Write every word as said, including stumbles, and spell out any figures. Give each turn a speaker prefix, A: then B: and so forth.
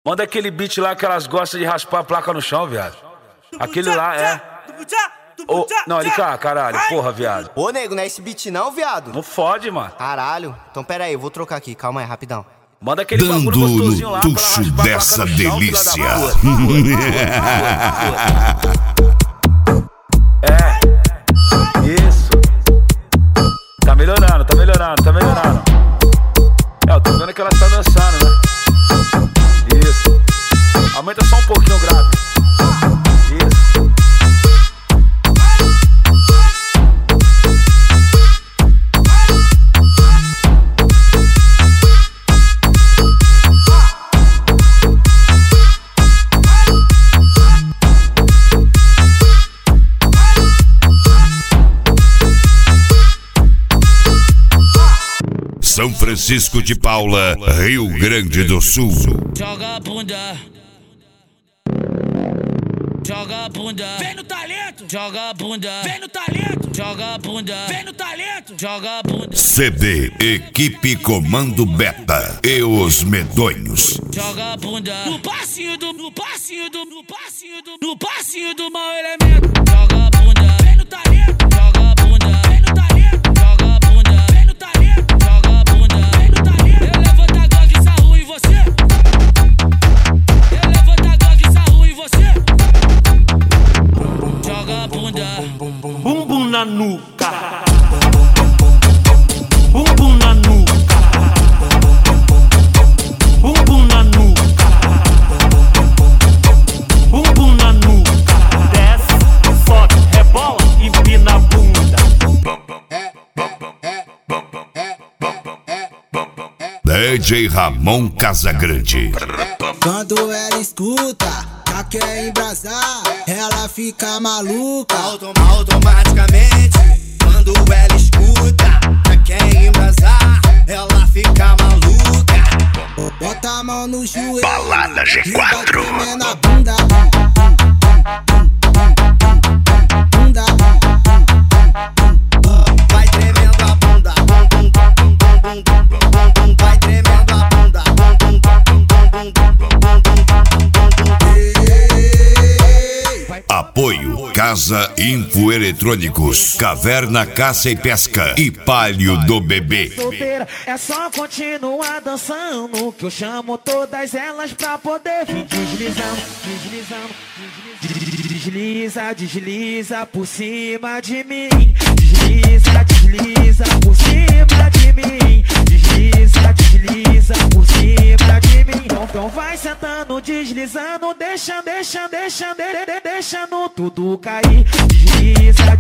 A: Manda aquele beat lá que elas gostam de raspar a placa no chão, viado. Aquele lá é... Oh, não, ele cá, caralho, porra, viado.
B: Ô, nego, não é esse beat não, viado?
A: Não fode, mano.
B: Caralho. Então pera aí, eu vou trocar aqui, calma aí, rapidão.
A: Manda aquele
C: Dando
A: bagulho gostosinho lá pra ela
C: tucho
A: raspar a
C: dessa
A: placa no chão,
C: delícia.
A: filha da puta. É, isso. Tá melhorando, tá melhorando, tá melhorando. É, eu tô vendo que ela tá dançando, né? Isso. Aumenta só um pouquinho o grave. Isso.
C: São Francisco de Paula, Rio Grande do Sul.
D: Joga a bunda. Joga a bunda. Vem no talento. Joga a bunda. Vem no talento. Joga a bunda. Vem no talento. Joga a bunda.
C: C D Equipe Comando Beta e os Medonhos.
D: Joga a bunda. No passinho do, no passinho do, no passinho do, no passinho do mau elemento. Joga a bunda. Vem no talento. Joga a bunda. Vem no talento. Joga a bunda. Vem no talento. Joga a bunda. Vem no talento. Eu levanto a gangue e sarro em você. Eu levanto a gangue e sarro em você. Joga a bunda.
E: Bum bum na nuca. Bum bum na nuca. Bum bum na nuca. Bum bum na nuca. Desce, sobe, rebola e empina a bunda.
C: D J Ramon Casagrande.
F: Quando ela escuta, já quer embrasar, ela fica maluca.
B: Autom automaticamente, quando ela escuta, já quer embrasar, ela fica maluca.
F: Bota a mão no joelho,
C: Balada G quatro.
F: e vai tremendo a bunda. Bunda.
B: Vai tremendo a bunda, bum bum bum bum bum bum bum bum. Vai tremendo a bunda, bum bum bum bum bum bum bum bum.
C: Apoio Casa Infoeletrônicos, Caverna Caça e Pesca e Palio do Bebê.
E: Solteira, é só continuar dançando, que eu chamo todas elas pra poder vir deslizando, deslizando, deslizando. Desliza, desliza por cima de mim. Desliza, desliza por cima de mim. Desliza, desliza por cima de mim. Então vai sentando, deslizando, deixa, deixa, deixa, de, de, deixando tudo cair. Desliza,